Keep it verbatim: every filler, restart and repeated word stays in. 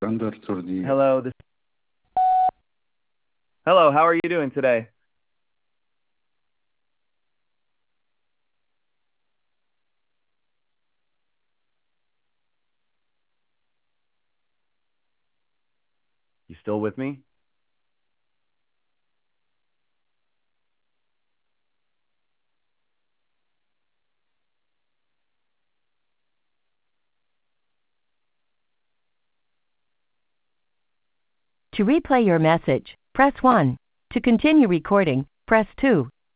Under Turdi. Hello, this Hello, how are you doing today? You still with me? To replay your message, press one. To continue recording, press two.